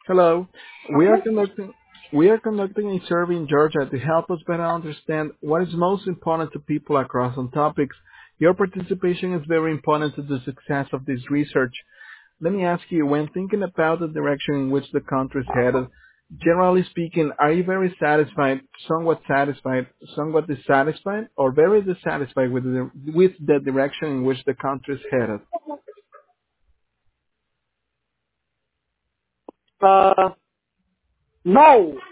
Hello. We are Okay. conducting we are conducting a survey in Georgia to help us better understand what is most important to people across some topics. Your participation is very important to the success of this research. Let me ask you, when thinking about the direction in which the country is headed, generally speaking, are you very satisfied, somewhat dissatisfied, or very dissatisfied with the direction in which the country is headed? Uh, no.